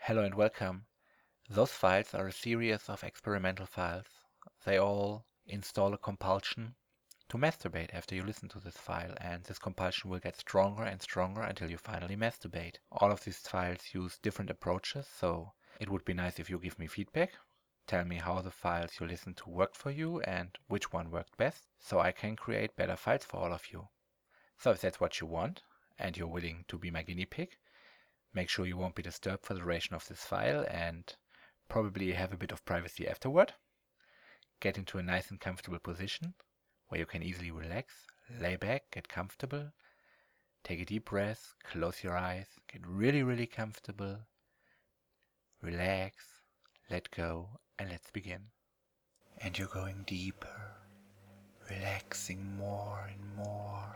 Hello and welcome. Those files are a series of experimental files. They all install a compulsion to masturbate after you listen to this file, and this compulsion will get stronger and stronger until you finally masturbate. All of these files use different approaches, so it would be nice if you give me feedback. Tell me how the files you listened to worked for you and which one worked best, so I can create better files for all of you. So if that's what you want, and you're willing to be my guinea pig, make sure you won't be disturbed for the duration of this file and probably have a bit of privacy afterward. Get into a nice and comfortable position where you can easily relax, lay back, get comfortable, take a deep breath, close your eyes, get really, really comfortable, relax, let go, and let's begin. And you're going deeper, relaxing more and more.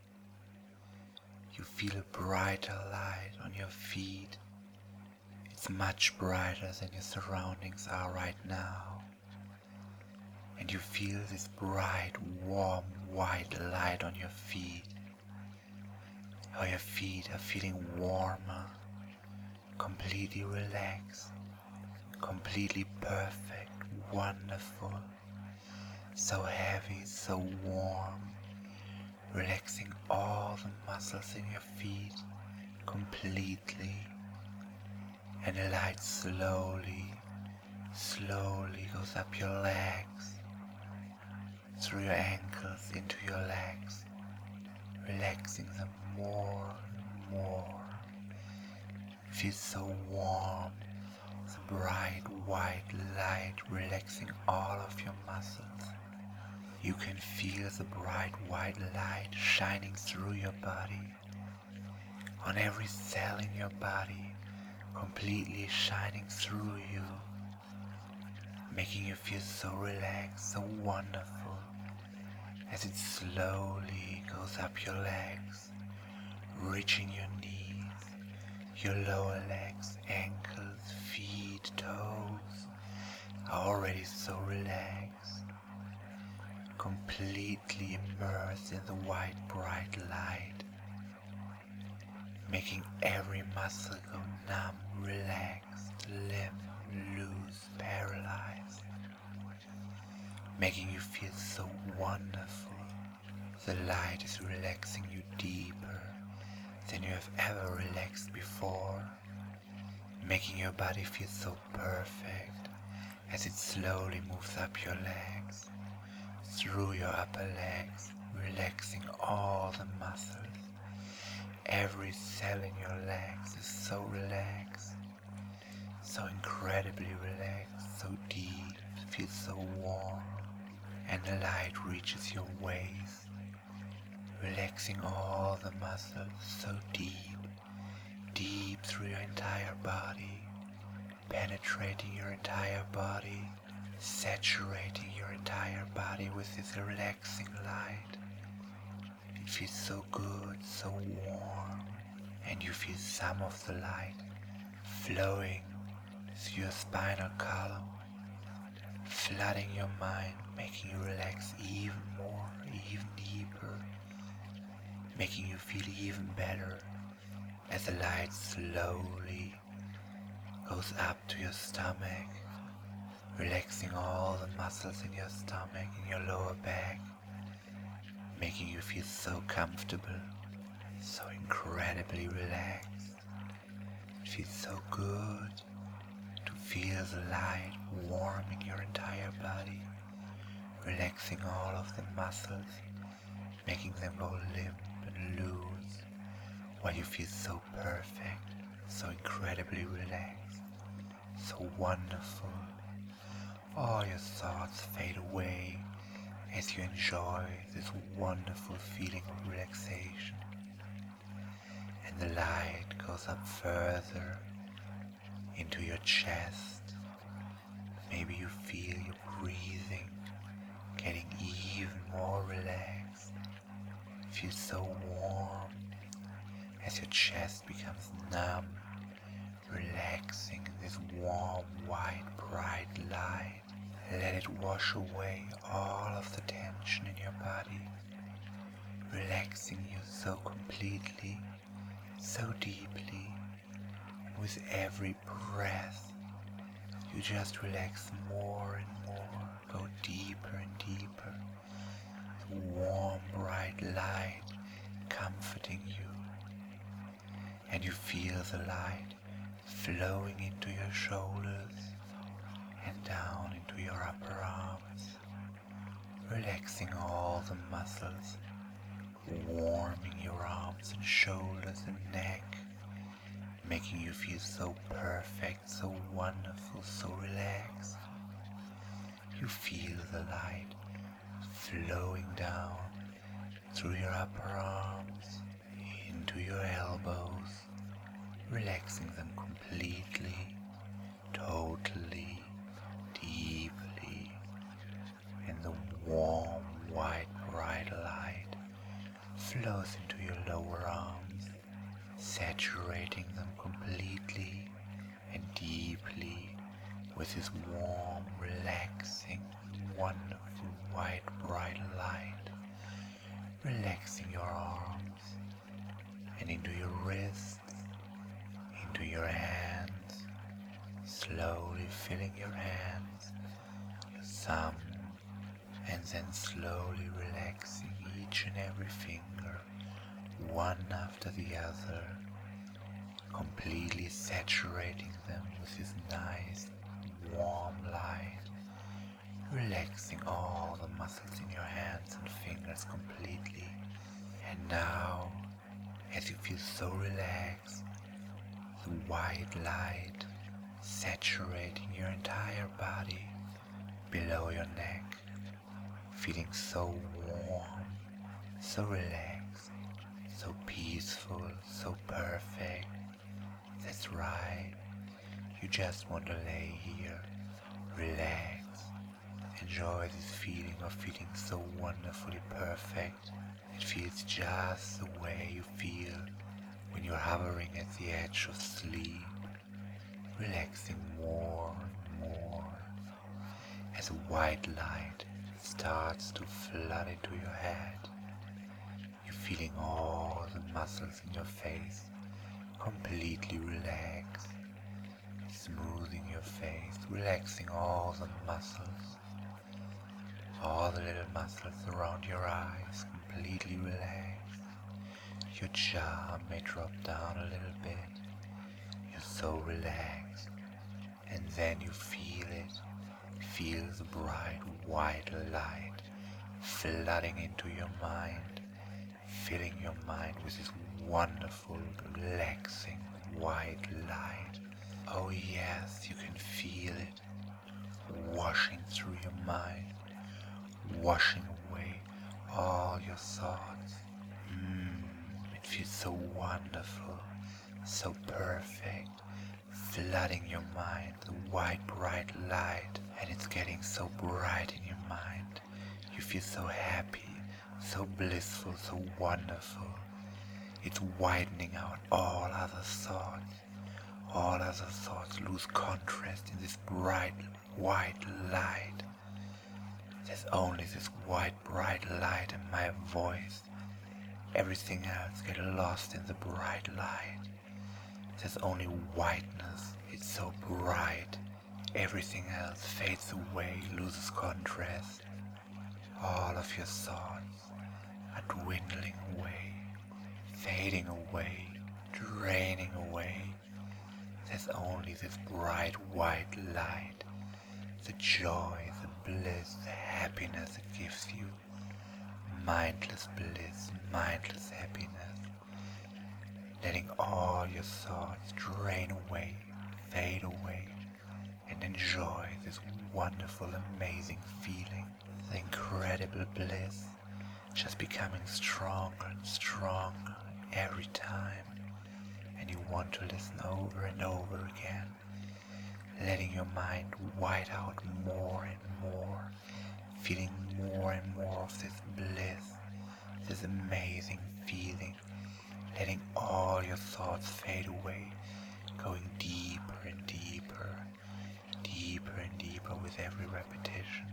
You feel a brighter light on your feet. It's much brighter than your surroundings are right now. And you feel this bright, warm, white light on your feet. How your feet are feeling warmer, completely relaxed, completely perfect, wonderful, so heavy, so warm, relaxing all the muscles in your feet completely. And the light slowly goes up your legs, through your ankles into your legs, relaxing them more and more. It feels so warm, the bright white light relaxing all of your muscles. You can feel the bright white light shining through your body, on every cell in your body, completely shining through you, making you feel so relaxed, so wonderful, as it slowly goes up your legs, reaching your knees, your lower legs, ankles, feet, toes, are already so relaxed, completely immersed in the white bright light, making every muscle go numb, relaxed, limp, loose, paralyzed, making you feel so wonderful. The light is relaxing you deeper than you have ever relaxed before, making your body feel so perfect as it slowly moves up your legs, through your upper legs, relaxing all the muscles. Every cell in your legs is so relaxed, so incredibly relaxed, so deep, feels so warm, and the light reaches your waist, relaxing all the muscles so deep, deep through your entire body, penetrating your entire body, saturating your entire body with this relaxing light. It feels so good, so warm, and you feel some of the light flowing through your spinal column, flooding your mind, making you relax even more, even deeper, making you feel even better as the light slowly goes up to your stomach, relaxing all the muscles in your stomach, in your lower back, making you feel so comfortable, so incredibly relaxed. It feels so good to feel the light warming your entire body, relaxing all of the muscles, making them go limp and loose, while you feel so perfect, so incredibly relaxed, so wonderful. All your thoughts fade away as you enjoy this wonderful feeling of relaxation. And the light goes up further into your chest. Maybe you feel your breathing getting even more relaxed. It feels so warm as your chest becomes numb, relaxing in this warm, white, bright light. Let it wash away all of the tension in your body, relaxing you so completely, so deeply, With every breath, you just relax more and more, go deeper and deeper. The warm, bright light comforting you, and you feel the light flowing into your shoulders and down into your upper arms, relaxing all the muscles, warming your arms and shoulders and neck, making you feel so perfect, so wonderful, so relaxed. You feel the light flowing down through your upper arms, into your elbows, relaxing them completely, totally, deeply, and the warm, white, bright light flows into your lower arms, saturating them completely and deeply with this warm, relaxing, wonderful, white, bright light, relaxing your arms and into your wrists, into your hands, slowly filling your hands, your thumb, and then slowly relaxing each and every finger, one after the other, completely saturating them with this nice, warm light, relaxing all the muscles in your hands and fingers completely. And now, as you feel so relaxed, the white light saturating your entire body below your neck, feeling so warm, so relaxed, so peaceful, so perfect. That's right, you just want to lay here, relax, enjoy this feeling of feeling so wonderfully perfect. It feels just the way you feel when you're hovering at the edge of sleep, relaxing more and more as a white light starts to flood into your head. You're feeling all the muscles in your face completely relaxed, smoothing your face, relaxing all the muscles, all the little muscles around your eyes completely relaxed. Your jaw may drop down a little bit. You're so relaxed. And then you feel it. Feel the bright white light flooding into your mind, filling your mind with this wonderful, relaxing white light. Oh yes, you can feel it washing through your mind, washing away all your thoughts. It feels so wonderful, so perfect, flooding your mind, the white bright light, and it's getting so bright in your mind. You feel so happy, so blissful, so wonderful. It's widening out all other thoughts. All other thoughts lose contrast in this bright white light. There's only this white bright light and my voice. Everything else gets lost in the bright light. There's only whiteness. It's so bright. Everything else fades away, loses contrast. All of your thoughts are dwindling away, fading away, draining away. There's only this bright white light, the joy, the bliss, the happiness it gives you. Mindless bliss, mindless happiness. Letting all your thoughts drain away, fade away, and enjoy this wonderful, amazing feeling. The incredible bliss just becoming stronger and stronger every time. And you want to listen over and over again, letting your mind white out more and more, feeling more and more of this bliss, this amazing feeling, letting all your thoughts fade away, going deeper and deeper, deeper and deeper with every repetition.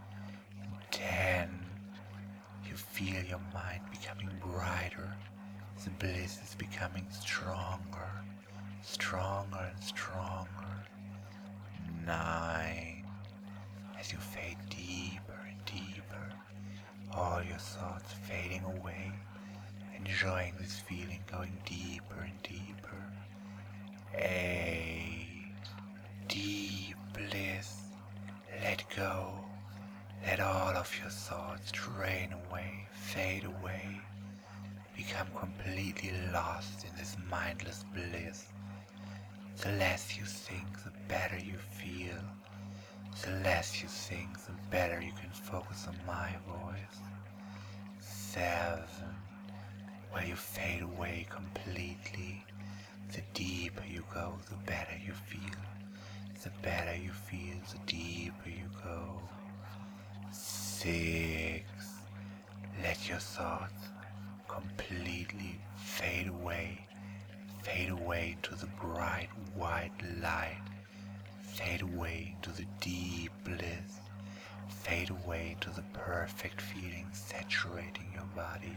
10, you feel your mind becoming brighter, the bliss is becoming stronger, stronger and stronger. 9. As you fade deeper and deeper, all your thoughts fading away, enjoying this feeling going deeper and deeper. 8. Deep bliss. Let go. Let all of your thoughts drain away, fade away. Become completely lost in this mindless bliss. The less you think, the better you feel. The less you think, the better you can focus on my voice. 7. Where you fade away completely. The deeper you go, the better you feel. The better you feel, the deeper you go. 6. Let your thoughts completely fade away into the bright white light, fade away into the deep bliss, fade away into the perfect feeling saturating your body.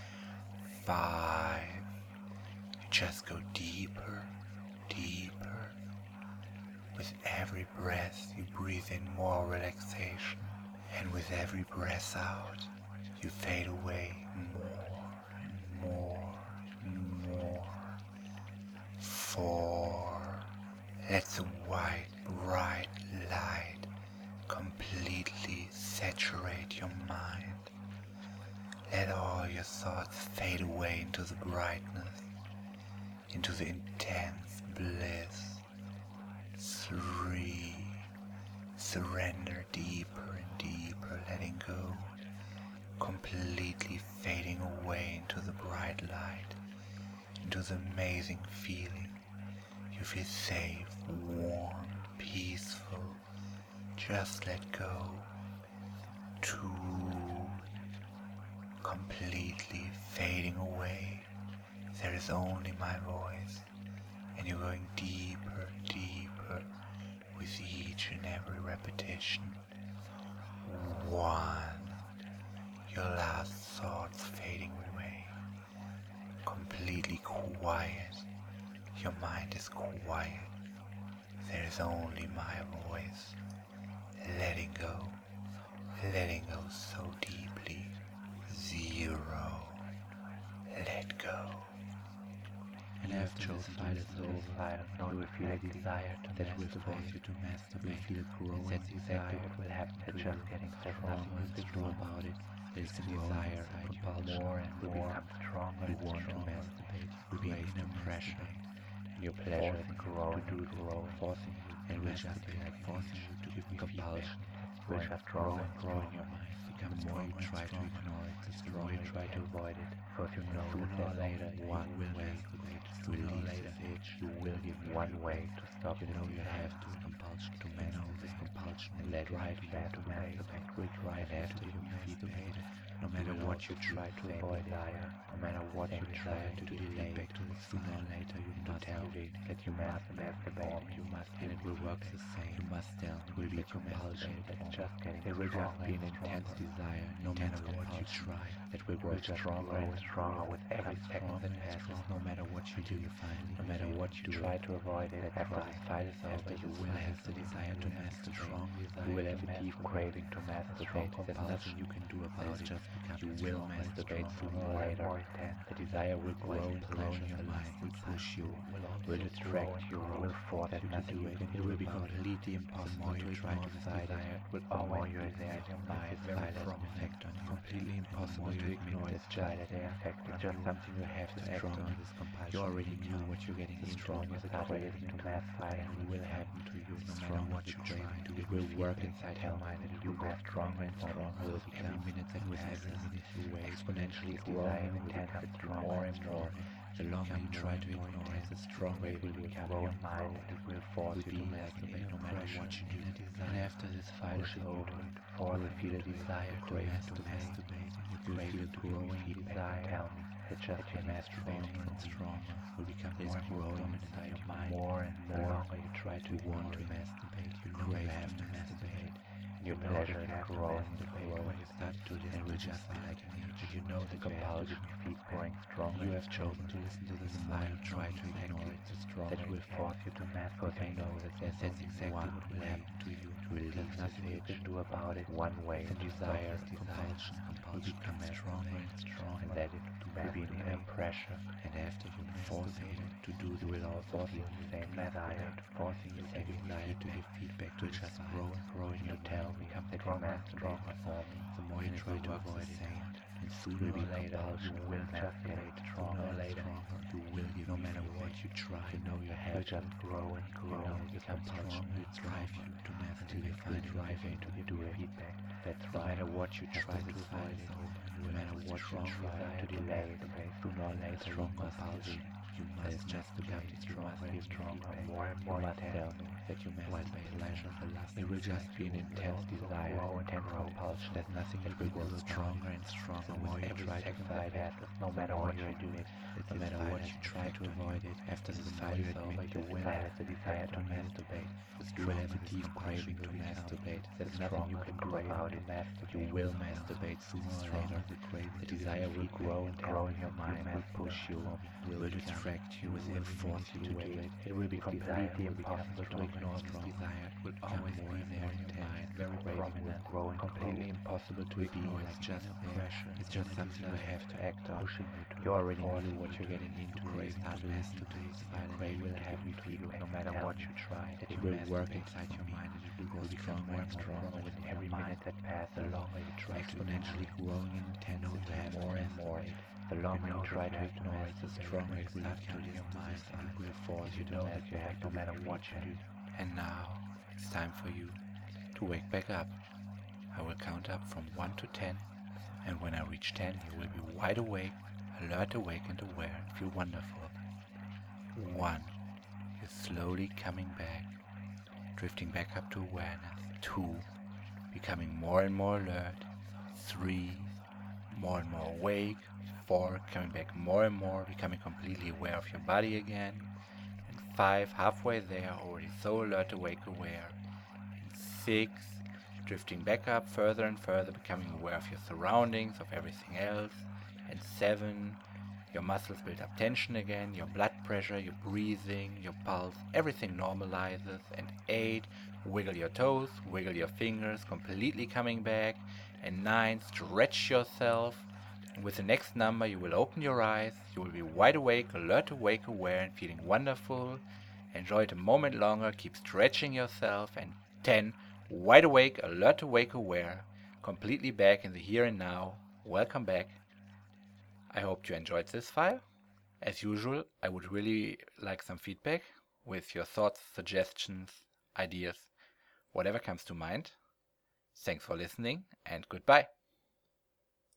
5. You just go deeper, deeper. With every breath you breathe in more relaxation, and with every breath out you fade away more and more and more. 4. Let the white, bright light completely saturate your mind. Let all your thoughts fade away into the brightness, into the intense bliss. 3. Surrender deeper and deeper, letting go, completely fading away into the bright light, into the amazing feeling. You feel safe, warm, peaceful. Just let go. 2. Completely fading away. There is only my voice, and you're going deeper, deeper with each and every repetition. 1. Your last thoughts fading away. Completely quiet. Your mind is quiet. There is only my voice. Letting go so deeply. 0. Let go. And after the fight is over, you will feel a desire that will force you to masturbate. You feel growing. That's exactly what will happen to just getting stronger and stronger about it. There's a desire, compulsion, more and more. Become stronger and want to masturbate. You gain inner pressure. And your pleasure is growing to do this, forcing you and will just be like forcing you to give me compulsion. Will just grow and grow in your mind. The more you try to ignore it, the more you try to avoid it. Because you know sooner or later one will masturbate. Sooner or later you will give one way to stop. You know you have to compulsion to masturbate. This compulsion will drive you to masturbate. Will drive after you masturbate. No matter what you try to avoid it, no matter what you try to delay, back to the sooner or later you must tell that you must masturbate. You must, and it will work the same. You must tell. It will be compulsion. There will just be an intense desire, no matter what you try. That will grow stronger and stronger with every second that passes. No matter what you do, no matter what you try to avoid it. After the fight is over, you will have the desire to masturbate. You will have a deep craving to masturbate. There's nothing you can do about it. You will masturbate sooner or later. The desire will grow and grow in your mind, will push you, will distract you, will force you to do it. It will be completely impossible to try to fight it. It will always be there in your mind, very strong effect on you. Completely impossible to ignore this child effect. It's just something you have to act on. You already knew what you're getting into. You start relating to mass fighting. It will happen to you no matter what you try to do. It will work inside your mind and you go stronger and stronger with every minute that passes. You will exponentially grow in intensity more and more. The longer you try to ignore it, the stronger it will become in your mind and it will force you to masturbate no matter what you do. And after this fight is over, you will feel a desire to masturbate. You will feel growing desire. It's just your masturbating and stronger will become more growing inside your mind. More and more, the longer you try to want to masturbate, you know you have to masturbate. And your pleasure in growing the pain when you start to listen to just be like an age. You know that compulsion keeps growing stronger. You have chosen to listen to this file, try to ignore it, that will force you to masturbate. Know that that's exactly what will happen to you. To release nothing you can do about it. One way, the desire, compulsion will become stronger and stronger, and that it will be in pressure. And after you forcing it to do, you will also feel the same desire, forcing the same desire to give feedback, to just grow and grow in your tail, become stronger and stronger. The more you try to avoid it, and sooner or later you will masturbate stronger or later. You will give, no matter what you try. You know you have to just grow and grow. You know the compulsion will drive you to masturbate until you find drive you to give you feedback. That's right. No matter what you try to avoid it, no matter what you try to delay it, sooner or later strong compulsion. You must just become stronger, more and more intense. That you masturbate pleasure, it will just be an intense desire, intense compulsion. There's nothing that will grow stronger and stronger. The more you try to fight it, no matter what you do, no matter what you try to avoid it, after the fight is over, you will have the desire to masturbate. You will have a deep craving to masturbate. There's nothing you can do about it. You will masturbate sooner or later. The desire will grow and grow in your mind, will push you, will distract you, will force you to do it. It will be completely impossible to ignore this desire. It will always be there in your mind, very prominent, completely impossible to ignore. It's just pressure. It's just something you have to act on. You already knew what you're getting into. You start to listen to this file, and it will happen to you no matter what you try. It will work inside your mind, and it will grow stronger and stronger with every minute that passes. The longer you try exponentially growing in intensity, to have more and more. The longer you try to ignore it, the stronger it will become in your mind, and it will force you to know that you have no matter what you do. And now it's time for you to wake back up. I will count up from 1 to 10, and when I reach 10, you will be wide awake, alert, awake, and aware, and feel wonderful. 1. You're slowly coming back, drifting back up to awareness. 2. Becoming more and more alert. 3. More and more awake. 4. Coming back more and more, becoming completely aware of your body again. And 5. Halfway there, already so alert, awake, aware. And 6. Drifting back up further and further, becoming aware of your surroundings, of everything else. And 7. Your muscles build up tension again, your blood pressure, your breathing, your pulse, everything normalizes. And 8. Wiggle your toes, wiggle your fingers, completely coming back. And 9. Stretch yourself. And with the next number, you will open your eyes. You will be wide awake, alert, awake, aware, and feeling wonderful. Enjoy it a moment longer. Keep stretching yourself. And 10. Wide awake, alert, awake, aware. Completely back in the here and now. Welcome back. I hope you enjoyed this file. As usual, I would really like some feedback with your thoughts, suggestions, ideas, whatever comes to mind. Thanks for listening, and goodbye.